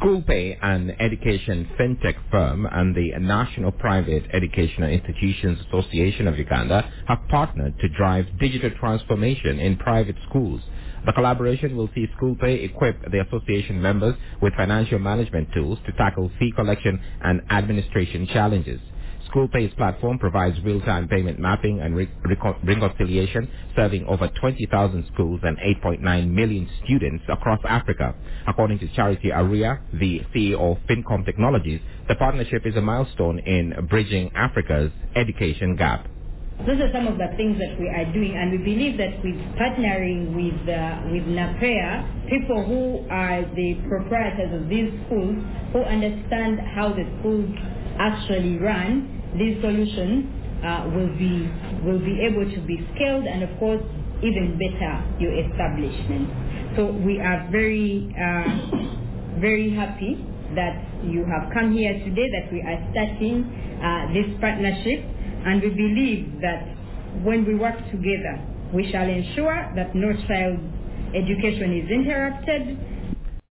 SchoolPay, an education fintech firm, and the National Private Educational Institutions Association of Uganda have partnered to drive digital transformation in private schools. The collaboration will see SchoolPay equip the association members with financial management tools to tackle fee collection and administration challenges. SchoolPay's platform provides real-time payment mapping and reconciliation, serving over 20,000 schools and 8.9 million students across Africa. According to Charity Aria, the CEO of Fincom Technologies, the partnership is a milestone in bridging Africa's education gap. Those are some of the things that we are doing, and we believe that with partnering with NAPEA, people who are the proprietors of these schools, who understand how the schools actually run, these solutions will be able to be scaled and, of course, even better your establishment. So we are very happy that you have come here today, that we are starting this partnership, and we believe that when we work together, we shall ensure that no child's education is interrupted,